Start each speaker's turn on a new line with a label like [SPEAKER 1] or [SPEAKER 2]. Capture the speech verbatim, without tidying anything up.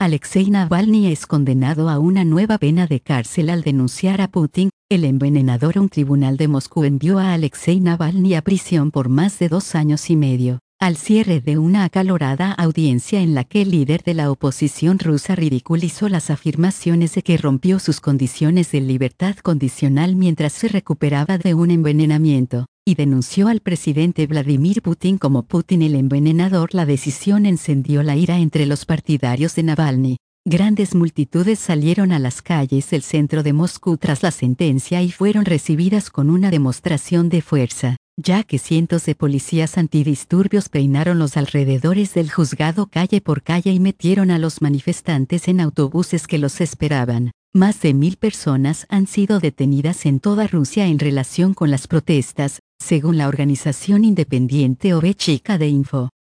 [SPEAKER 1] Alexei Navalny es condenado a una nueva pena de cárcel al denunciar a Putin, el envenenador. Un tribunal de Moscú envió a Alexei Navalny a prisión por más de dos años y medio, al cierre de una acalorada audiencia en la que el líder de la oposición rusa ridiculizó las afirmaciones de que rompió sus condiciones de libertad condicional mientras se recuperaba de un envenenamiento, y denunció al presidente Vladimir Putin como Putin el envenenador. La decisión encendió la ira entre los partidarios de Navalny. Grandes multitudes salieron a las calles del centro de Moscú tras la sentencia y fueron recibidas con una demostración de fuerza, ya que cientos de policías antidisturbios peinaron los alrededores del juzgado calle por calle y metieron a los manifestantes en autobuses que los esperaban. Más de mil personas han sido detenidas en toda Rusia en relación con las protestas, según la organización independiente Ovechika de Info.